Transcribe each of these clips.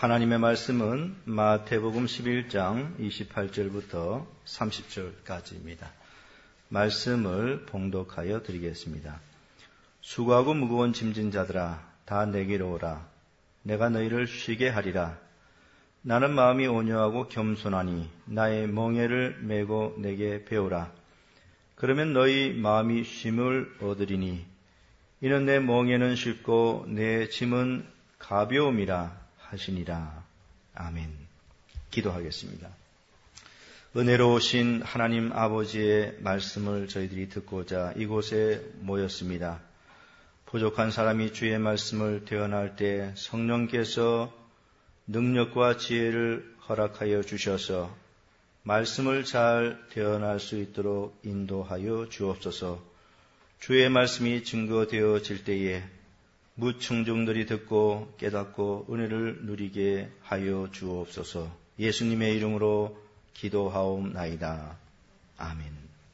하나님의 말씀은 마태복음 11장 28절부터 30절까지입니다. 말씀을 봉독하여 드리겠습니다. 수고하고 무거운 짐진 자들아 다 내게로 오라. 내가 너희를 쉬게 하리라. 나는 마음이 온유하고 겸손하니 나의 멍에를 메고 내게 배우라. 그러면 너희 마음이 쉼을 얻으리니 이는 내 멍에는 쉽고 내 짐은 가벼움이라 하시니라. 아멘. 기도하겠습니다. 은혜로우신 하나님 아버지의 말씀을 저희들이 듣고자 이곳에 모였습니다. 부족한 사람이 주의 말씀을 대언할 때 성령께서 능력과 지혜를 허락하여 주셔서 말씀을 잘 대언할 수 있도록 인도하여 주옵소서. 주의 말씀이 증거되어질 때에 무충중들이 듣고 깨닫고 은혜를 누리게 하여 주옵소서. 예수님의 이름으로 기도하옵나이다. 아멘.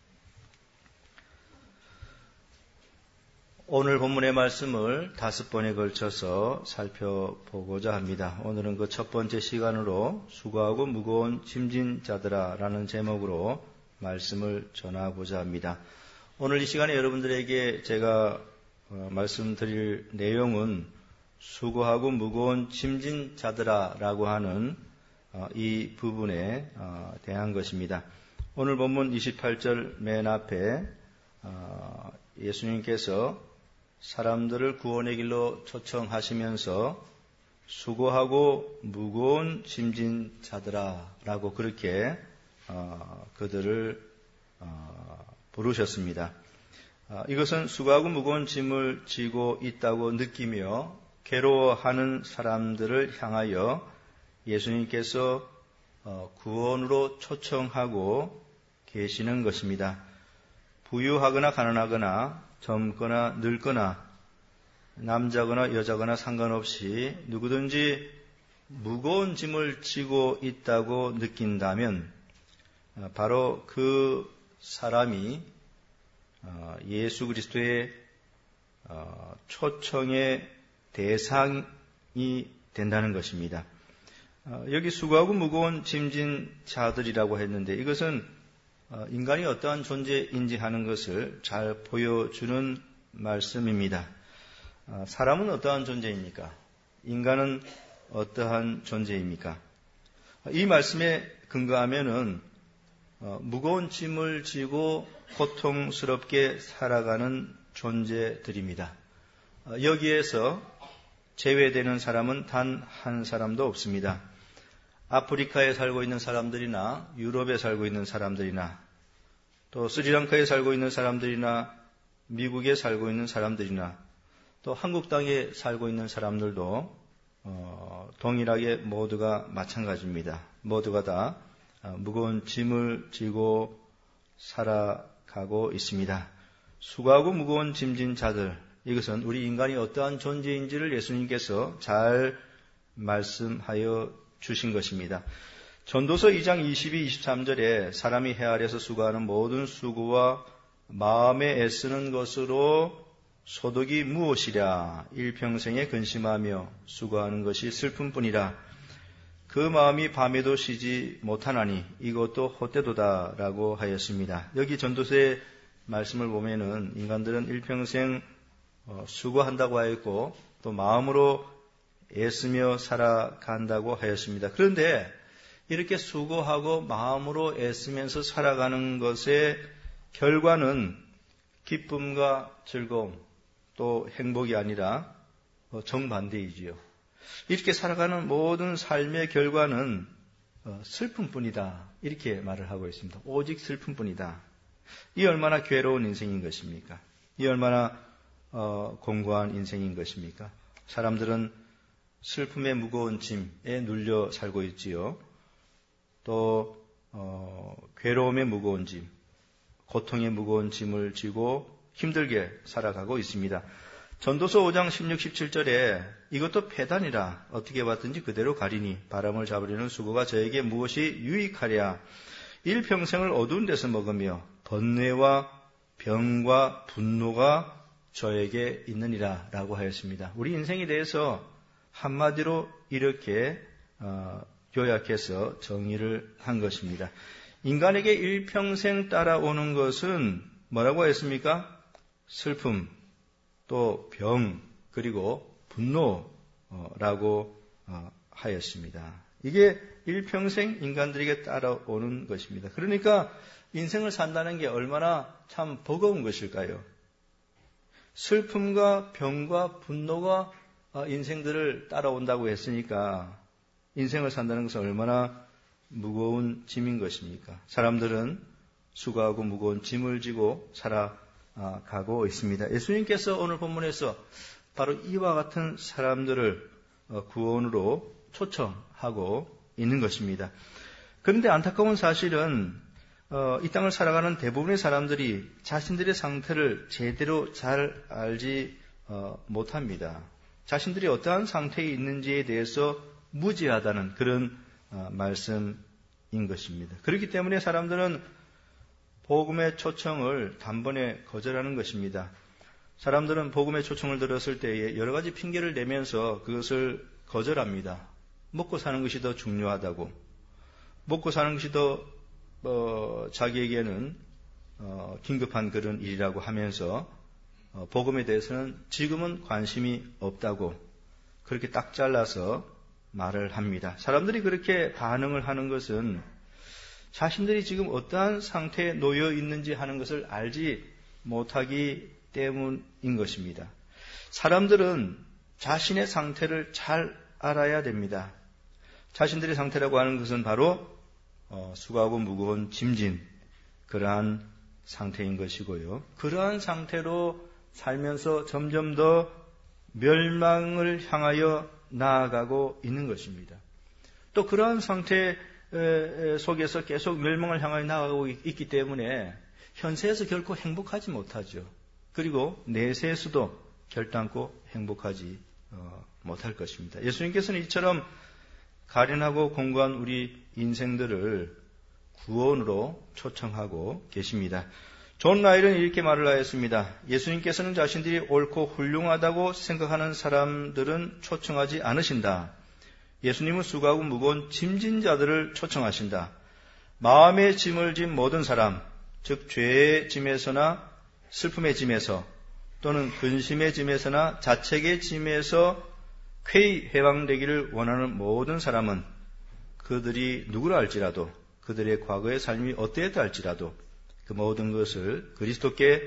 오늘 본문의 말씀을 5번에 걸쳐서 살펴보고자 합니다. 오늘은 그 첫 번째 시간으로 수고하고 무거운 짐진 자들아 라는 제목으로 말씀을 전하고자 합니다. 오늘 이 시간에 여러분들에게 제가 말씀드릴 내용은 수고하고 무거운 짐진 자들아 라고 하는 이 부분에 대한 것입니다. 오늘 본문 28절 맨 앞에 예수님께서 사람들을 구원의 길로 초청하시면서 수고하고 무거운 짐진 자들아 라고 그렇게 그들을 부르셨습니다. 이것은 수고하고 무거운 짐을 지고 있다고 느끼며 괴로워하는 사람들을 향하여 예수님께서 구원으로 초청하고 계시는 것입니다. 부유하거나 가난하거나 젊거나 늙거나 남자거나 여자거나 상관없이 누구든지 무거운 짐을 지고 있다고 느낀다면 바로 그 사람이 예수 그리스도의 초청의 대상이 된다는 것입니다. 여기 수고하고 무거운 짐진 자들이라고 했는데 이것은 인간이 어떠한 존재인지 하는 것을 잘 보여주는 말씀입니다. 사람은 어떠한 존재입니까? 인간은 어떠한 존재입니까? 이 말씀에 근거하면은 무거운 짐을 지고 고통스럽게 살아가는 존재들입니다. 여기에서 제외되는 사람은 단 한 사람도 없습니다. 아프리카에 살고 있는 사람들이나 유럽에 살고 있는 사람들이나 또 스리랑카에 살고 있는 사람들이나 미국에 살고 있는 사람들이나 또 한국 땅에 살고 있는 사람들도 동일하게 모두가 마찬가지입니다. 모두가 다 무거운 짐을 지고 살아가고 있습니다. 수고하고 무거운 짐진 자들, 이것은 우리 인간이 어떠한 존재인지를 예수님께서 잘 말씀하여 주신 것입니다. 전도서 2장 22, 23절에 사람이 해 아래에서 수고하는 모든 수고와 마음에 애쓰는 것으로 소득이 무엇이랴 일평생에 근심하며 수고하는 것이 슬픔뿐이라 그 마음이 밤에도 쉬지 못하나니 이것도 헛되도다 라고 하였습니다. 여기 전도서의 말씀을 보면은 인간들은 일평생 수고한다고 하였고 또 마음으로 애쓰며 살아간다고 하였습니다. 그런데 이렇게 수고하고 마음으로 애쓰면서 살아가는 것의 결과는 기쁨과 즐거움 또 행복이 아니라 정반대이지요. 이렇게 살아가는 모든 삶의 결과는 슬픔뿐이다. 이렇게 말을 하고 있습니다. 오직 슬픔뿐이다. 이 얼마나 괴로운 인생인 것입니까? 이 얼마나 공고한 인생인 것입니까? 사람들은 슬픔의 무거운 짐에 눌려 살고 있지요. 또 괴로움의 무거운 짐, 고통의 무거운 짐을 지고 힘들게 살아가고 있습니다. 전도서 5장 16, 17절에 이것도 패단이라 어떻게 봤든지 그대로 가리니 바람을 잡으려는 수고가 저에게 무엇이 유익하랴 일평생을 어두운 데서 먹으며 번뇌와 병과 분노가 저에게 있느니라 라고 하였습니다. 우리 인생에 대해서 한마디로 이렇게 요약해서 정의를 한 것입니다. 인간에게 일평생 따라오는 것은 뭐라고 했습니까? 슬픔, 또 병, 그리고 분노라고 하였습니다. 이게 일평생 인간들에게 따라오는 것입니다. 그러니까 인생을 산다는 게 얼마나 참 버거운 것일까요? 슬픔과 병과 분노가 인생들을 따라온다고 했으니까 인생을 산다는 것은 얼마나 무거운 짐인 것입니까? 사람들은 수고하고 무거운 짐을 지고 살아가고 있습니다. 예수님께서 오늘 본문에서 바로 이와 같은 사람들을 구원으로 초청하고 있는 것입니다. 그런데 안타까운 사실은 이 땅을 살아가는 대부분의 사람들이 자신들의 상태를 제대로 잘 알지 못합니다. 자신들이 어떠한 상태에 있는지에 대해서 무지하다는 그런 말씀인 것입니다. 그렇기 때문에 사람들은 복음의 초청을 단번에 거절하는 것입니다. 사람들은 복음의 초청을 들었을 때에 여러 가지 핑계를 내면서 그것을 거절합니다. 먹고 사는 것이 더 중요하다고, 먹고 사는 것이 더 자기에게는 긴급한 그런 일이라고 하면서 복음에 대해서는 지금은 관심이 없다고 그렇게 딱 잘라서 말을 합니다. 사람들이 그렇게 반응을 하는 것은 자신들이 지금 어떠한 상태에 놓여 있는지 하는 것을 알지 못하기 때문인 것입니다. 사람들은 자신의 상태를 잘 알아야 됩니다. 자신들의 상태라고 하는 것은 바로 수고하고 무거운 짐진 그러한 상태인 것이고요. 그러한 상태로 살면서 점점 더 멸망을 향하여 나아가고 있는 것입니다. 또 그러한 상태 속에서 계속 멸망을 향하여 나아가고 있기 때문에 현세에서 결코 행복하지 못하죠. 그리고 내세에서도 결단코 행복하지 못할 것입니다. 예수님께서는 이처럼 가련하고 공고한 우리 인생들을 구원으로 초청하고 계십니다. 존 라일은 이렇게 말을 하였습니다. 예수님께서는 자신들이 옳고 훌륭하다고 생각하는 사람들은 초청하지 않으신다. 예수님은 수고하고 무거운 짐진 자들을 초청하신다. 마음의 짐을 진 모든 사람, 즉 죄의 짐에서나 슬픔의 짐에서 또는 근심의 짐에서나 자책의 짐에서 쾌히 해방되기를 원하는 모든 사람은 그들이 누구라 할지라도 그들의 과거의 삶이 어떠했다 할지라도 그 모든 것을 그리스도께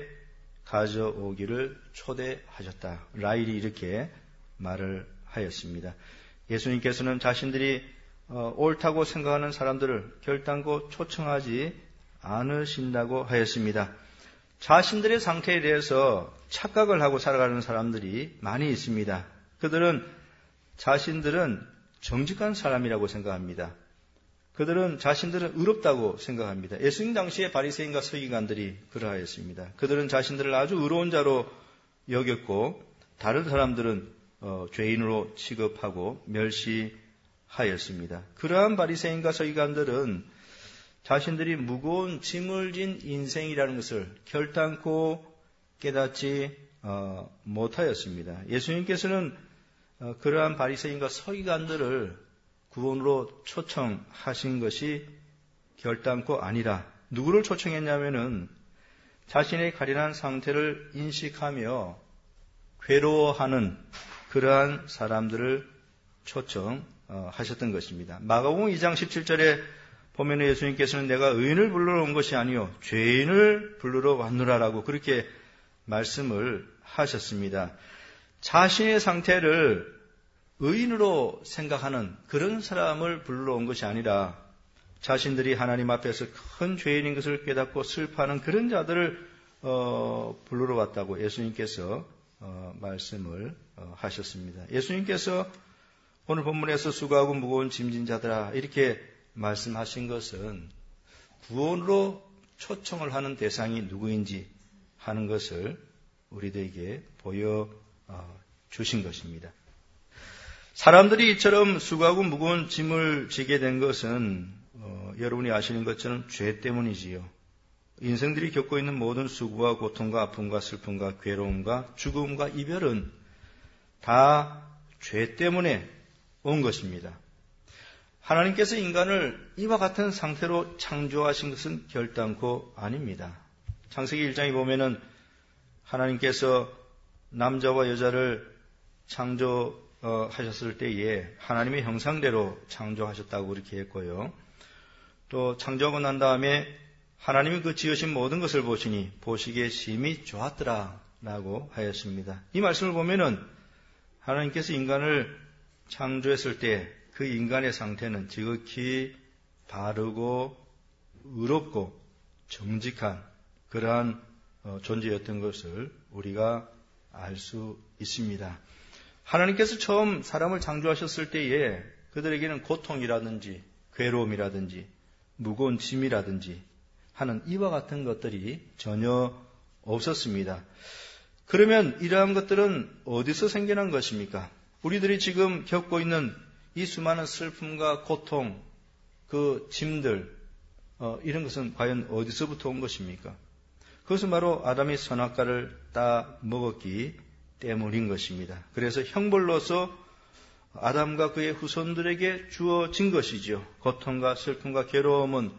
가져오기를 초대하셨다. 라일이 이렇게 말을 하였습니다. 예수님께서는 자신들이 옳다고 생각하는 사람들을 결단코 초청하지 않으신다고 하였습니다. 자신들의 상태에 대해서 착각을 하고 살아가는 사람들이 많이 있습니다. 그들은 자신들은 정직한 사람이라고 생각합니다. 그들은 자신들은 의롭다고 생각합니다. 예수님 당시에 바리새인과 서기관들이 그러하였습니다. 그들은 자신들을 아주 의로운 자로 여겼고 다른 사람들은 죄인으로 취급하고 멸시하였습니다. 그러한 바리새인과 서기관들은 자신들이 무거운 짐을 진 인생이라는 것을 결단코 깨닫지 못하였습니다. 예수님께서는 그러한 바리새인과 서기관들을 구원으로 초청하신 것이 결단코 아니라 누구를 초청했냐면은 자신의 가련한 상태를 인식하며 괴로워하는 그러한 사람들을 초청하셨던 것입니다. 마가복음 2장 17절에 보면 예수님께서는 내가 의인을 부르러 온 것이 아니요 죄인을 부르러 왔노라라고 그렇게 말씀을 하셨습니다. 자신의 상태를 의인으로 생각하는 그런 사람을 부르러 온 것이 아니라 자신들이 하나님 앞에서 큰 죄인인 것을 깨닫고 슬퍼하는 그런 자들을 부르러 왔다고 예수님께서 말씀을 하셨습니다. 예수님께서 오늘 본문에서 수고하고 무거운 짐진 자들아 이렇게 말씀하신 것은 구원으로 초청을 하는 대상이 누구인지 하는 것을 우리들에게 보여주신 것입니다. 사람들이 이처럼 수고하고 무거운 짐을 지게 된 것은 여러분이 아시는 것처럼 죄 때문이지요. 인생들이 겪고 있는 모든 수고와 고통과 아픔과 슬픔과 괴로움과 죽음과 이별은 다 죄 때문에 온 것입니다. 하나님께서 인간을 이와 같은 상태로 창조하신 것은 결단코 아닙니다. 창세기 1장에 보면은 하나님께서 남자와 여자를 창조하셨을 때에 하나님의 형상대로 창조하셨다고 그렇게 했고요. 또 창조하고 난 다음에 하나님이 그 지으신 모든 것을 보시니 보시기에 심히 좋았더라 라고 하였습니다. 이 말씀을 보면은 하나님께서 인간을 창조했을 때 그 인간의 상태는 지극히 바르고 의롭고 정직한 그러한 존재였던 것을 우리가 알 수 있습니다. 하나님께서 처음 사람을 창조하셨을 때에 그들에게는 고통이라든지 괴로움이라든지 무거운 짐이라든지 하는 이와 같은 것들이 전혀 없었습니다. 그러면 이러한 것들은 어디서 생겨난 것입니까? 우리들이 지금 겪고 있는 이 수많은 슬픔과 고통, 그 짐들, 이런 것은 과연 어디서부터 온 것입니까? 그것은 바로 아담이 선악과를 따 먹었기 때문인 것입니다. 그래서 형벌로서 아담과 그의 후손들에게 주어진 것이죠. 고통과 슬픔과 괴로움은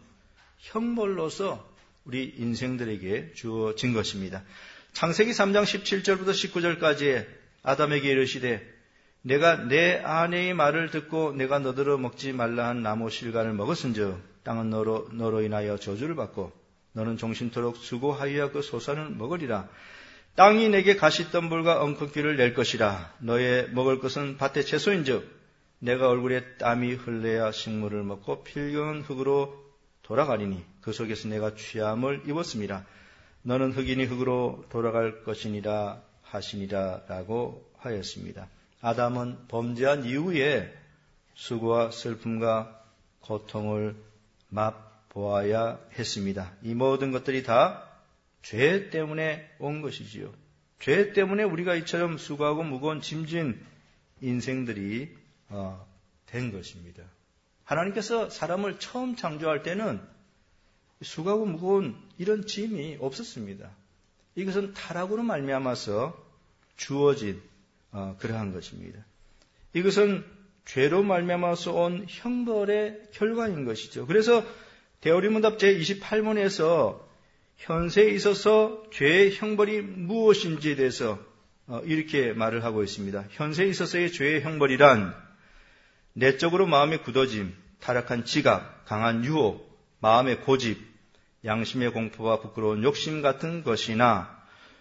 형벌로서 우리 인생들에게 주어진 것입니다. 창세기 3장 17절부터 19절까지에 아담에게 이르시되 내가 내 아내의 말을 듣고 내가 너더러 먹지 말라 한 나무 실과를 먹었은즉 땅은 너로 인하여 저주를 받고 너는 종신토록 수고하여야 그 소산을 먹으리라. 땅이 내게 가시덤불과 엉겅퀴를 낼 것이라. 너의 먹을 것은 밭의 채소인즉 내가 얼굴에 땀이 흘러야 식물을 먹고 필경은 흙으로 돌아가리니 그 속에서 내가 취함을 입었음이라. 너는 흙이니 흙으로 돌아갈 것이니라 하시니라 라고 하였습니다. 아담은 범죄한 이후에 수고와 슬픔과 고통을 맛보아야 했습니다. 이 모든 것들이 다 죄 때문에 온 것이지요. 죄 때문에 우리가 이처럼 수고하고 무거운 짐진 인생들이 된 것입니다. 하나님께서 사람을 처음 창조할 때는 수고하고 무거운 이런 짐이 없었습니다. 이것은 타락으로 말미암아서 주어진 그러한 것입니다. 이것은 죄로 말미암아서 온 형벌의 결과인 것이죠. 그래서 대어리문답 제28문에서 현세에 있어서 죄의 형벌이 무엇인지에 대해서 이렇게 말을 하고 있습니다. 현세에 있어서의 죄의 형벌이란 내적으로 마음의 굳어짐, 타락한 지각, 강한 유혹, 마음의 고집, 양심의 공포와 부끄러운 욕심 같은 것이나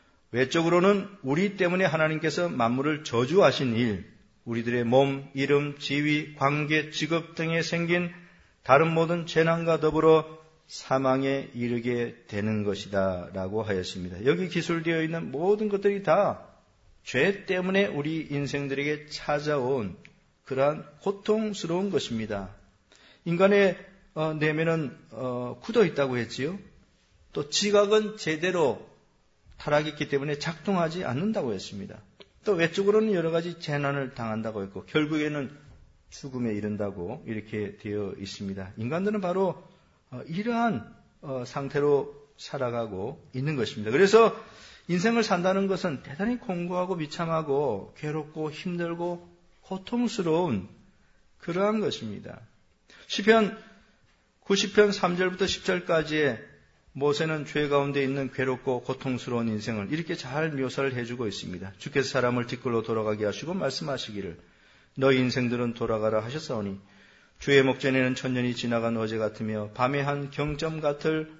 외적으로는 우리 때문에 하나님께서 만물을 저주하신 일, 우리들의 몸, 이름, 지위, 관계, 직업 등에 생긴 다른 모든 재난과 더불어 사망에 이르게 되는 것이다 라고 하였습니다. 여기 기술되어 있는 모든 것들이 다 죄 때문에 우리 인생들에게 찾아온 그러한 고통스러운 것입니다. 인간의 내면은 굳어 있다고 했지요. 또 지각은 제대로 타락했기 때문에 작동하지 않는다고 했습니다. 또 외적으로는 여러 가지 재난을 당한다고 했고 결국에는 죽음에 이른다고 이렇게 되어 있습니다. 인간들은 바로 이러한 상태로 살아가고 있는 것입니다. 그래서 인생을 산다는 것은 대단히 공고하고 비참하고 괴롭고 힘들고 고통스러운 그러한 것입니다. 시편 90편 3절부터 10절까지의 모세는 죄 가운데 있는 괴롭고 고통스러운 인생을 이렇게 잘 묘사를 해주고 있습니다. 주께서 사람을 뒷걸로 돌아가게 하시고 말씀하시기를 너희 인생들은 돌아가라 하셨사오니 주의 목전에는 천년이 지나간 어제 같으며 밤의 한 경점 같을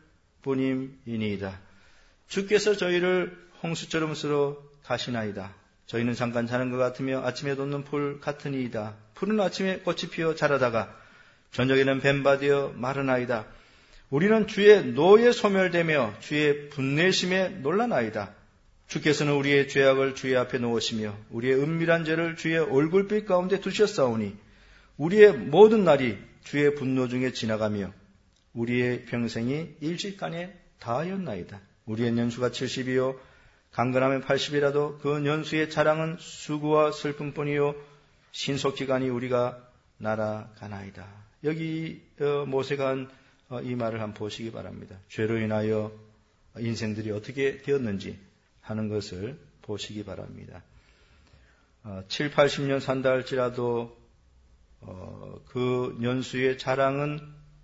뿐임이니이다. 주께서 저희를 홍수처럼 쓸어 가시나이다. 저희는 잠깐 자는 것 같으며 아침에 돋는 풀 같으니이다. 풀은 아침에 꽃이 피어 자라다가 저녁에는 뱀바되어 마르나이다. 우리는 주의 노에 소멸되며 주의 분내심에 놀라나이다. 주께서는 우리의 죄악을 주의 앞에 놓으시며 우리의 은밀한 죄를 주의 얼굴빛 가운데 두셨사오니 우리의 모든 날이 주의 분노 중에 지나가며 우리의 평생이 일시간에 다하였나이다. 우리의 년수가 70이요 강건하면 80이라도 그 년수의 자랑은 수고와 슬픔뿐이요 신속기간이 우리가 날아가나이다. 여기 모세가 한 이 말을 한번 보시기 바랍니다. 죄로 인하여 인생들이 어떻게 되었는지 하는 것을 보시기 바랍니다. 7, 80년 산다 할지라도 그 연수의 자랑은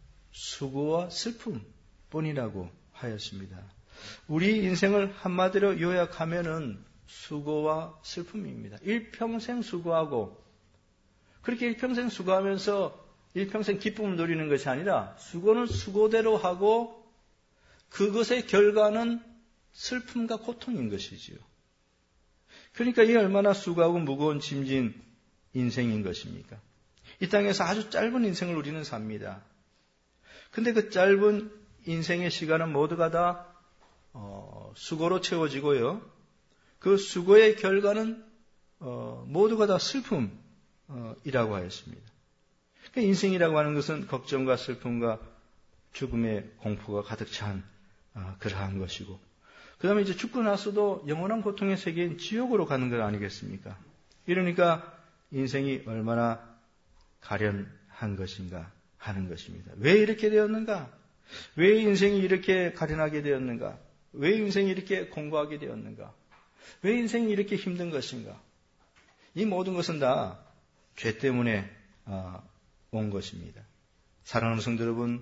수고와 슬픔뿐이라고 하였습니다. 우리 인생을 한마디로 요약하면은 수고와 슬픔입니다. 일평생 수고하고 그렇게 일평생 수고하면서 일평생 기쁨을 누리는 것이 아니라 수고는 수고대로 하고 그것의 결과는 슬픔과 고통인 것이지요. 그러니까 이게 얼마나 수고하고 무거운 짐진 인생인 것입니까? 이 땅에서 아주 짧은 인생을 우리는 삽니다. 근데 그 짧은 인생의 시간은 모두가 다 수고로 채워지고요. 그 수고의 결과는 모두가 다 슬픔이라고 하였습니다. 그러니까 인생이라고 하는 것은 걱정과 슬픔과 죽음의 공포가 가득 찬 그러한 것이고, 그 다음에 이제 죽고 나서도 영원한 고통의 세계인 지옥으로 가는 것 아니겠습니까? 이러니까 인생이 얼마나 가련한 것인가 하는 것입니다. 왜 이렇게 되었는가? 왜 인생이 이렇게 가련하게 되었는가? 왜 인생이 이렇게 공고하게 되었는가? 왜 인생이 이렇게 힘든 것인가? 이 모든 것은 다 죄 때문에 온 것입니다. 사랑하는 성도 여러분,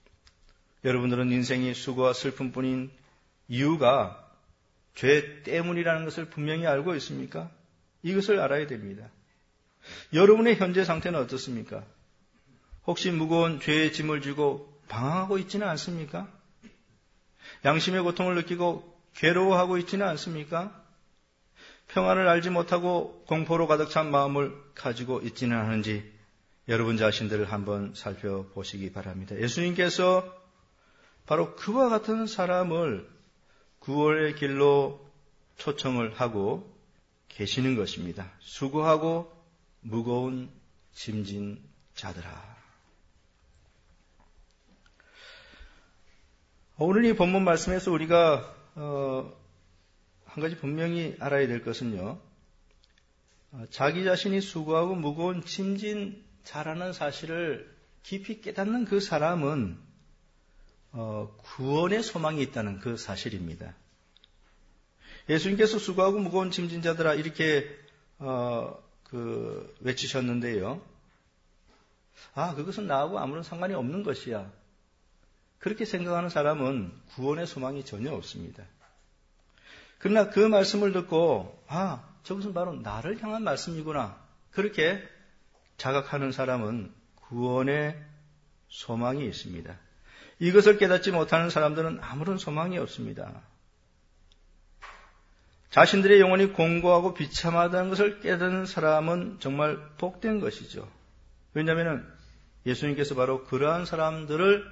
여러분들은 인생이 수고와 슬픔뿐인 이유가 죄 때문이라는 것을 분명히 알고 있습니까? 이것을 알아야 됩니다. 여러분의 현재 상태는 어떻습니까? 혹시 무거운 죄의 짐을 지고 방황하고 있지는 않습니까? 양심의 고통을 느끼고 괴로워하고 있지는 않습니까? 평안을 알지 못하고 공포로 가득 찬 마음을 가지고 있지는 않은지 여러분 자신들을 한번 살펴보시기 바랍니다. 예수님께서 바로 그와 같은 사람을 구원의 길로 초청을 하고 계시는 것입니다. 수고하고 무거운 짐진 자들아. 오늘 이 본문 말씀에서 우리가 한 가지 분명히 알아야 될 것은요, 자기 자신이 수고하고 무거운 짐진 자라는 사실을 깊이 깨닫는 그 사람은 구원의 소망이 있다는 그 사실입니다. 예수님께서 수고하고 무거운 짐진 자들아 이렇게 외치셨는데요. 그것은 나하고 아무런 상관이 없는 것이야. 그렇게 생각하는 사람은 구원의 소망이 전혀 없습니다. 그러나 그 말씀을 듣고 저것은 바로 나를 향한 말씀이구나. 그렇게 자각하는 사람은 구원의 소망이 있습니다. 이것을 깨닫지 못하는 사람들은 아무런 소망이 없습니다. 자신들의 영혼이 공고하고 비참하다는 것을 깨닫는 사람은 정말 복된 것이죠. 왜냐하면 예수님께서 바로 그러한 사람들을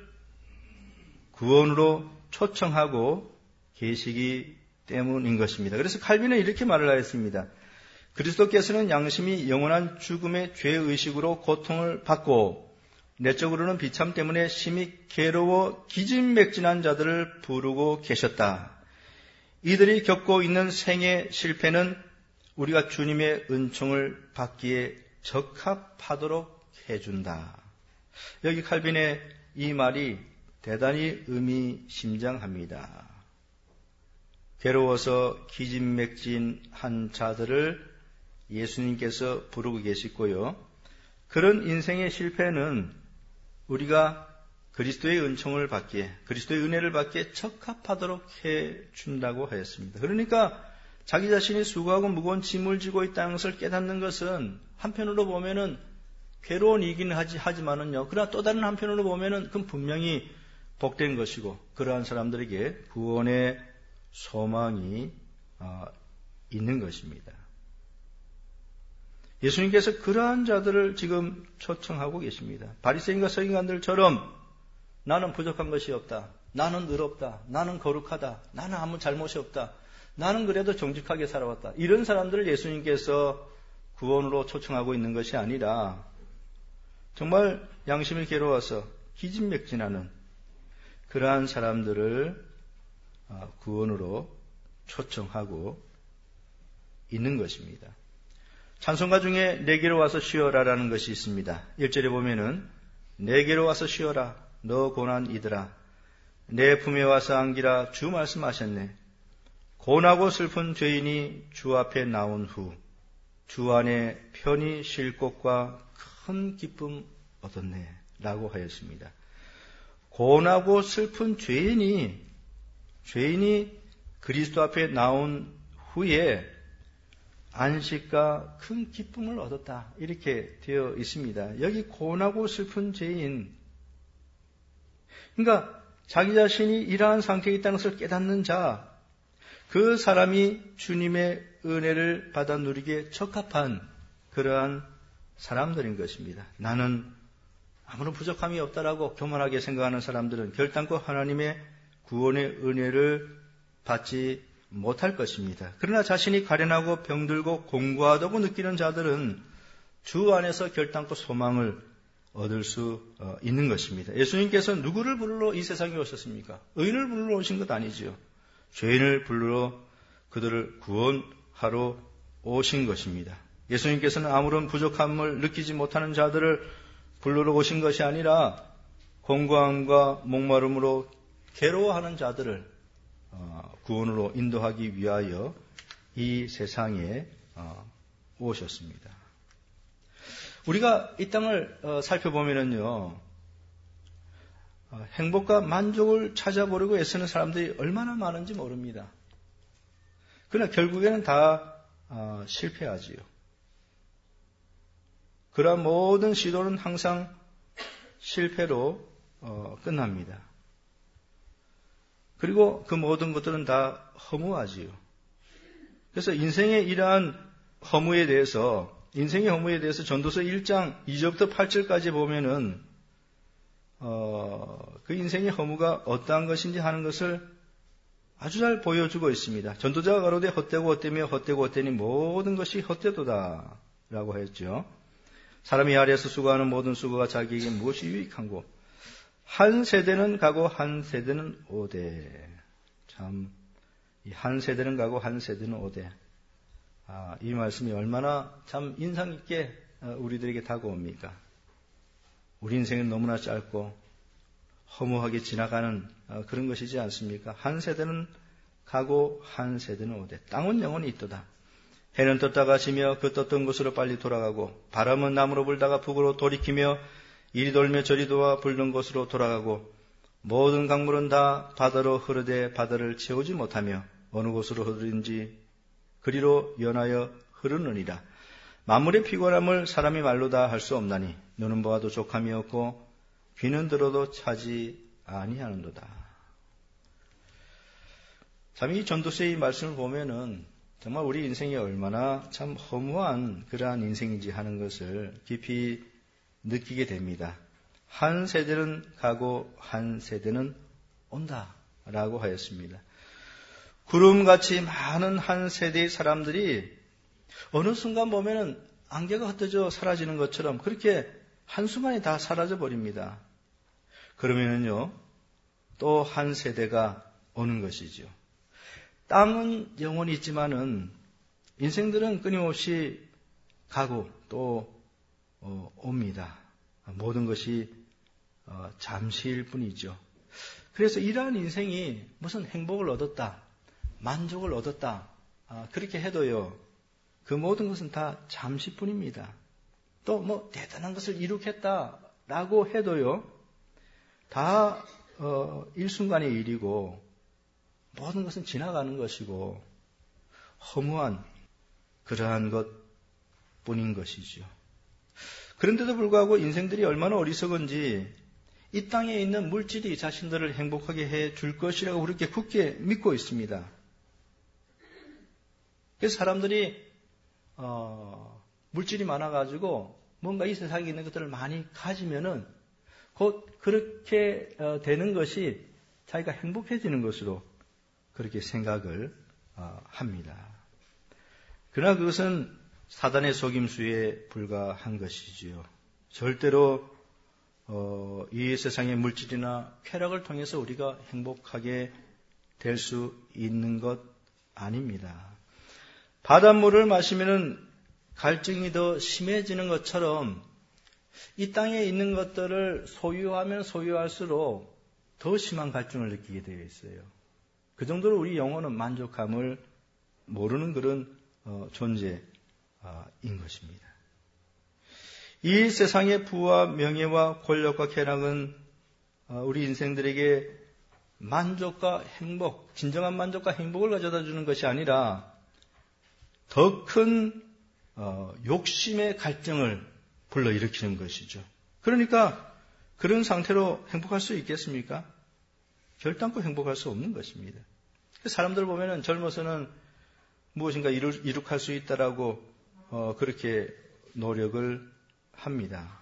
구원으로 초청하고 계시기 때문인 것입니다. 그래서 칼빈은 이렇게 말을 하였습니다. 그리스도께서는 양심이 영원한 죽음의 죄의식으로 고통을 받고 내적으로는 비참 때문에 심히 괴로워 기진맥진한 자들을 부르고 계셨다. 이들이 겪고 있는 생의 실패는 우리가 주님의 은총을 받기에 적합하도록 해준다. 여기 칼빈의 이 말이 대단히 의미심장합니다. 괴로워서 기진맥진한 자들을 예수님께서 부르고 계시고요. 그런 인생의 실패는 우리가 그리스도의 은총을 받기에, 그리스도의 은혜를 받기에 적합하도록 해준다고 하였습니다. 그러니까 자기 자신이 수고하고 무거운 짐을 지고 있다는 것을 깨닫는 것은 한편으로 보면은 괴로운 일이긴 하지만은요. 그러나 또 다른 한편으로 보면은 그건 분명히 복된 것이고 그러한 사람들에게 구원의 소망이 있는 것입니다. 예수님께서 그러한 자들을 지금 초청하고 계십니다. 바리새인과 서기관들처럼 나는 부족한 것이 없다. 나는 의롭다. 나는 거룩하다. 나는 아무 잘못이 없다. 나는 그래도 정직하게 살아왔다. 이런 사람들을 예수님께서 구원으로 초청하고 있는 것이 아니라 정말 양심이 괴로워서 기진맥진하는 그러한 사람들을 구원으로 초청하고 있는 것입니다. 찬송가 중에 내게로 와서 쉬어라라는 것이 있습니다. 1절에 보면은 내게로 와서 쉬어라 너 고난 이들아 내 품에 와서 안기라 주 말씀하셨네. 고나고 슬픈 죄인이 주 앞에 나온 후 주 안에 편히 쉴 곳과 큰 기쁨 얻었네 라고 하였습니다. 고난하고 슬픈 죄인이 그리스도 앞에 나온 후에 안식과 큰 기쁨을 얻었다 이렇게 되어 있습니다. 여기 고난하고 슬픈 죄인, 그러니까 자기 자신이 이러한 상태에 있다는 것을 깨닫는 자, 그 사람이 주님의 은혜를 받아 누리기에 적합한 그러한 사람들인 것입니다. 나는 아무런 부족함이 없다라고 교만하게 생각하는 사람들은 결단코 하나님의 구원의 은혜를 받지 못할 것입니다. 그러나 자신이 가련하고 병들고 공고하다고 느끼는 자들은 주 안에서 결단코 소망을 얻을 수 있는 것입니다. 예수님께서 누구를 부르러 이 세상에 오셨습니까? 의인을 부르러 오신 것 아니지요. 죄인을 부르러 그들을 구원하러 오신 것입니다. 예수님께서는 아무런 부족함을 느끼지 못하는 자들을 부르러 오신 것이 아니라 공고함과 목마름으로 괴로워하는 자들을 구원으로 인도하기 위하여 이 세상에 오셨습니다. 우리가 이 땅을 살펴보면요, 행복과 만족을 찾아보려고 애쓰는 사람들이 얼마나 많은지 모릅니다. 그러나 결국에는 다 실패하지요. 그러한 모든 시도는 항상 실패로 끝납니다. 그리고 그 모든 것들은 다 허무하지요. 그래서 인생의 이러한 인생의 허무에 대해서 전도서 1장 2절부터 8절까지 보면은 그 인생의 허무가 어떠한 것인지 하는 것을 아주 잘 보여주고 있습니다. 전도자가 가로되 헛되고 헛되며 헛되고 헛되니 모든 것이 헛되도다 라고 했죠. 사람이 아래에서 수고하는 모든 수고가 자기에게 무엇이 유익한고 한 세대는 가고 한 세대는 오되. 참, 한 세대는 가고 한 세대는 오되. 이 말씀이 얼마나 참 인상 깊게 우리들에게 다가옵니까? 우리 인생은 너무나 짧고 허무하게 지나가는 그런 것이지 않습니까? 한 세대는 가고 한 세대는 오되. 땅은 영원히 있도다. 해는 떴다가 지며 그 떴던 곳으로 빨리 돌아가고 바람은 남으로 불다가 북으로 돌이키며 이리 돌며 저리 도와 불던 곳으로 돌아가고 모든 강물은 다 바다로 흐르되 바다를 채우지 못하며 어느 곳으로 흐르는지 그리로 연하여 흐르느니라. 만물의 피곤함을 사람이 말로 다 할 수 없나니 눈은 보아도 족함이 없고 귀는 들어도 차지 아니하는도다. 참 이 전도서의 이 말씀을 보면은 정말 우리 인생이 얼마나 참 허무한 그러한 인생인지 하는 것을 깊이 느끼게 됩니다. 한 세대는 가고 한 세대는 온다라고 하였습니다. 구름같이 많은 한 세대의 사람들이 어느 순간 보면은 안개가 흩어져 사라지는 것처럼 그렇게 한순간에 다 사라져 버립니다. 그러면은요, 또 한 세대가 오는 것이죠. 땅은 영원히 있지만은 인생들은 끊임없이 가고 또 옵니다. 모든 것이 잠시일 뿐이죠. 그래서 이러한 인생이 무슨 행복을 얻었다, 만족을 얻었다, 그렇게 해도요, 그 모든 것은 다 잠시뿐입니다. 또 뭐 대단한 것을 이룩했다라고 해도요, 다 일순간의 일이고 모든 것은 지나가는 것이고 허무한 그러한 것뿐인 것이죠. 그런데도 불구하고 인생들이 얼마나 어리석은지 이 땅에 있는 물질이 자신들을 행복하게 해줄 것이라고 그렇게 굳게 믿고 있습니다. 그래서 사람들이 물질이 많아가지고 뭔가 이 세상에 있는 것들을 많이 가지면은 곧 그렇게 되는 것이 자기가 행복해지는 것으로 그렇게 생각을 합니다. 그러나 그것은 사단의 속임수에 불과한 것이지요. 절대로 이 세상의 물질이나 쾌락을 통해서 우리가 행복하게 될 수 있는 것 아닙니다. 바닷물을 마시면 갈증이 더 심해지는 것처럼 이 땅에 있는 것들을 소유하면 소유할수록 더 심한 갈증을 느끼게 되어 있어요. 그 정도로 우리 영혼은 만족함을 모르는 그런 존재인 인 것입니다. 이 세상의 부와 명예와 권력과 쾌락은 우리 인생들에게 만족과 행복, 진정한 만족과 행복을 가져다 주는 것이 아니라 더 큰 욕심의 갈등을 불러일으키는 것이죠. 그러니까 그런 상태로 행복할 수 있겠습니까? 결단코 행복할 수 없는 것입니다. 사람들 보면은 젊어서는 무엇인가 이룩할 수 있다라고 그렇게 노력을 합니다.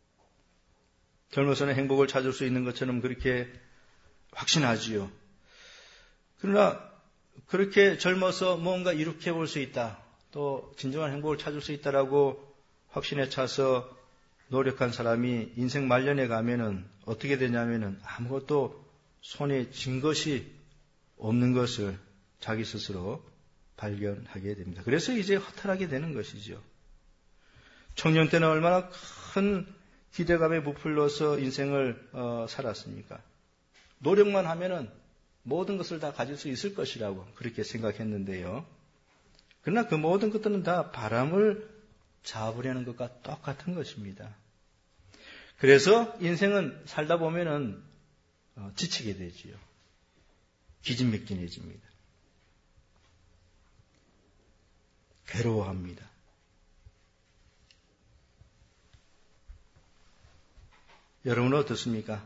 젊어서는 행복을 찾을 수 있는 것처럼 그렇게 확신하지요. 그러나 그렇게 젊어서 뭔가 이룩해 볼 수 있다, 또 진정한 행복을 찾을 수 있다라고 확신에 차서 노력한 사람이 인생 말년에 가면은 어떻게 되냐면은 아무것도 손에 쥔 것이 없는 것을 자기 스스로 발견하게 됩니다. 그래서 이제 허탈하게 되는 것이죠. 청년 때는 얼마나 큰 기대감에 부풀려서 인생을 살았습니까? 노력만 하면은 모든 것을 다 가질 수 있을 것이라고 그렇게 생각했는데요. 그러나 그 모든 것들은 다 바람을 잡으려는 것과 똑같은 것입니다. 그래서 인생은 살다 보면은 지치게 되지요. 기진맥진해집니다. 괴로워합니다. 여러분은 어떻습니까?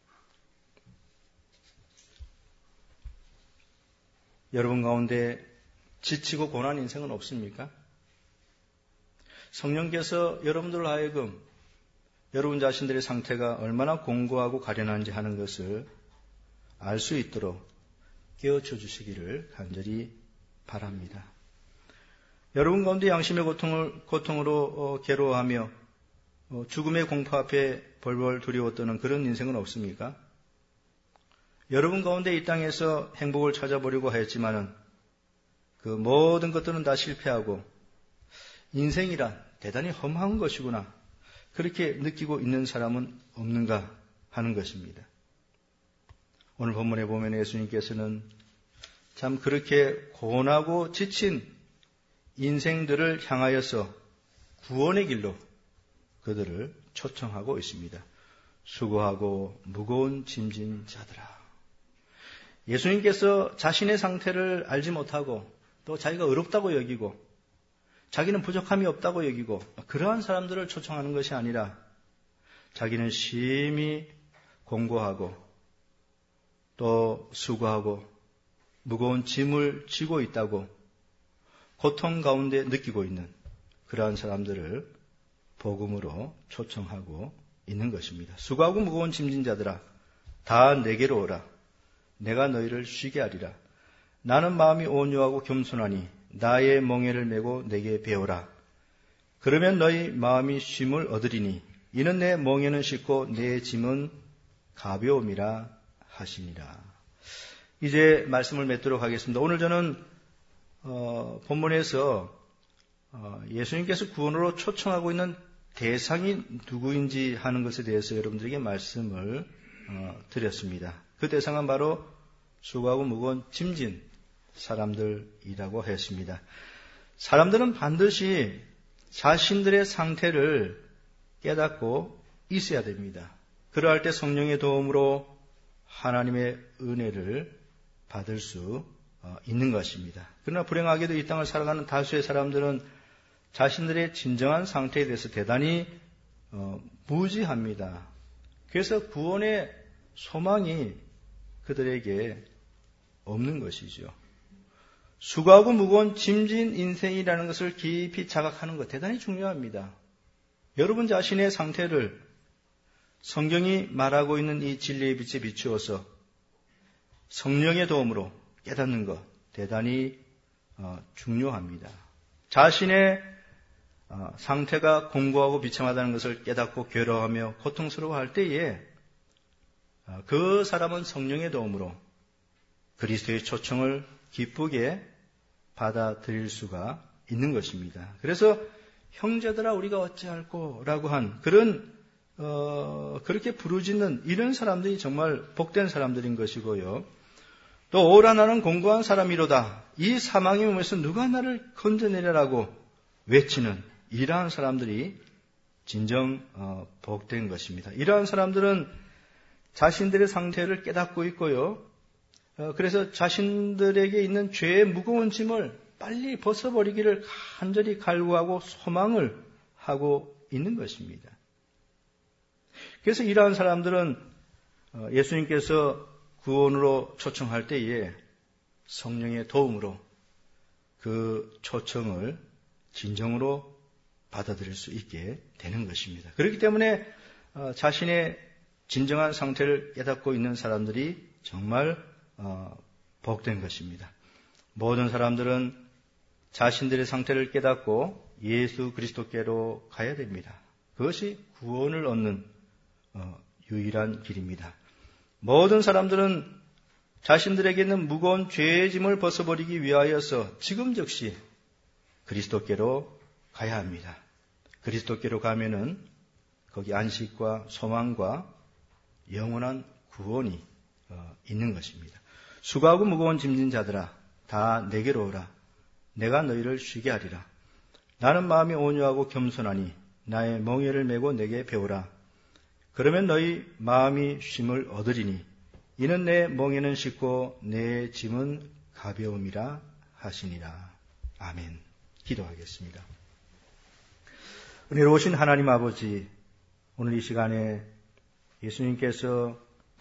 여러분 가운데 지치고 고난 인생은 없습니까? 성령께서 여러분들로 하여금 여러분 자신들의 상태가 얼마나 공고하고 가련한지 하는 것을 알 수 있도록 깨우쳐 주시기를 간절히 바랍니다. 여러분 가운데 양심의 고통으로 괴로워하며 죽음의 공포 앞에 벌벌 두려워 떠는 그런 인생은 없습니까? 여러분 가운데 이 땅에서 행복을 찾아보려고 하였지만은 그 모든 것들은 다 실패하고 인생이란 대단히 험한 것이구나, 그렇게 느끼고 있는 사람은 없는가 하는 것입니다. 오늘 본문에 보면 예수님께서는 참 그렇게 고뇌하고 지친 인생들을 향하여서 구원의 길로 그들을 초청하고 있습니다. 수고하고 무거운 짐진 자들아. 예수님께서 자신의 상태를 알지 못하고 또 자기가 어렵다고 여기고 자기는 부족함이 없다고 여기고 그러한 사람들을 초청하는 것이 아니라 자기는 심히 공고하고 또 수고하고 무거운 짐을 지고 있다고 고통 가운데 느끼고 있는 그러한 사람들을 복음으로 초청하고 있는 것입니다. 수고하고 무거운 짐진 자들아, 다 내게로 오라. 내가 너희를 쉬게 하리라. 나는 마음이 온유하고 겸손하니 나의 멍에를 메고 내게 배우라. 그러면 너희 마음이 쉼을 얻으리니 이는 내 멍에는 쉽고 내 짐은 가벼움이라 하시니라. 이제 말씀을 맺도록 하겠습니다. 오늘 저는 본문에서 예수님께서 구원으로 초청하고 있는 대상이 누구인지 하는 것에 대해서 여러분들에게 말씀을 드렸습니다. 그 대상은 바로 수고하고 무거운 짐진 사람들이라고 했습니다. 사람들은 반드시 자신들의 상태를 깨닫고 있어야 됩니다. 그러할 때 성령의 도움으로 하나님의 은혜를 받을 수 있는 것입니다. 그러나 불행하게도 이 땅을 살아가는 다수의 사람들은 자신들의 진정한 상태에 대해서 대단히 무지합니다. 그래서 구원의 소망이 그들에게 없는 것이죠. 수고하고 무거운 짐진 인생이라는 것을 깊이 자각하는 것 대단히 중요합니다. 여러분 자신의 상태를 성경이 말하고 있는 이 진리의 빛에 비추어서 성령의 도움으로 깨닫는 것 대단히 중요합니다. 자신의 상태가 공고하고 비참하다는 것을 깨닫고 괴로워하며 고통스러워할 때에 그 사람은 성령의 도움으로 그리스도의 초청을 기쁘게 받아들일 수가 있는 것입니다. 그래서 형제들아 우리가 어찌할꼬 라고 한 그런 그렇게 부르짖는 이런 사람들이 정말 복된 사람들인 것이고요. 또 오라 나는 공고한 사람이로다. 이 사망의 몸에서 누가 나를 건져내려라고 외치는 이러한 사람들이 진정 복된 것입니다. 이러한 사람들은 자신들의 상태를 깨닫고 있고요. 그래서 자신들에게 있는 죄의 무거운 짐을 빨리 벗어버리기를 간절히 갈구하고 소망을 하고 있는 것입니다. 그래서 이러한 사람들은 예수님께서 구원으로 초청할 때에 성령의 도움으로 그 초청을 진정으로 받아들일 수 있게 되는 것입니다. 그렇기 때문에 자신의 진정한 상태를 깨닫고 있는 사람들이 정말 복된 것입니다. 모든 사람들은 자신들의 상태를 깨닫고 예수 그리스도께로 가야 됩니다. 그것이 구원을 얻는 유일한 길입니다. 모든 사람들은 자신들에게 있는 무거운 죄의 짐을 벗어버리기 위하여서 지금 즉시 그리스도께로 가야 합니다. 그리스도께로 가면은 거기 안식과 소망과 영원한 구원이 있는 것입니다. 수고하고 무거운 짐진 자들아 다 내게로 오라. 내가 너희를 쉬게 하리라. 나는 마음이 온유하고 겸손하니 나의 멍에를 메고 내게 배우라. 그러면 너희 마음이 쉼을 얻으리니 이는 내 멍에는 쉽고 내 짐은 가벼움이라 하시니라. 아멘. 기도하겠습니다. 은혜로우신 하나님 아버지, 오늘 이 시간에 예수님께서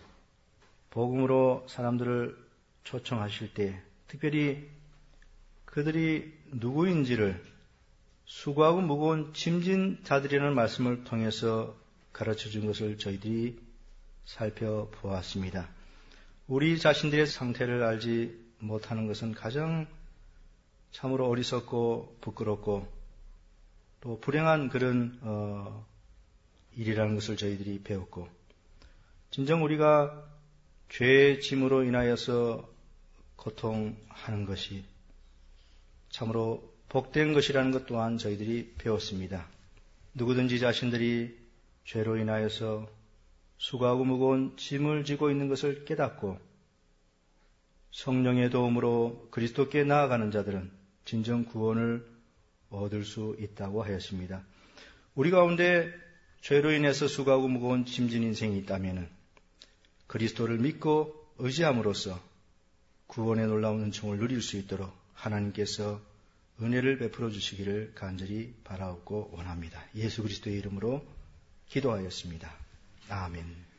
복음으로 사람들을 초청하실 때 특별히 그들이 누구인지를 수고하고 무거운 짐진 자들이라는 말씀을 통해서 가르쳐 준 것을 저희들이 살펴보았습니다. 우리 자신들의 상태를 알지 못하는 것은 가장 참으로 어리석고 부끄럽고 또 불행한 그런 일이라는 것을 저희들이 배웠고, 진정 우리가 죄의 짐으로 인하여서 고통하는 것이 참으로 복된 것이라는 것 또한 저희들이 배웠습니다. 누구든지 자신들이 죄로 인하여서 수고하고 무거운 짐을 지고 있는 것을 깨닫고 성령의 도움으로 그리스도께 나아가는 자들은 진정 구원을 얻을 수 있다고 하였습니다. 우리 가운데 죄로 인해서 수고하고 무거운 짐진 인생이 있다면 그리스도를 믿고 의지함으로써 구원의 놀라운 은총을 누릴 수 있도록 하나님께서 은혜를 베풀어 주시기를 간절히 바라옵고 원합니다. 예수 그리스도의 이름으로 기도하였습니다. 아멘.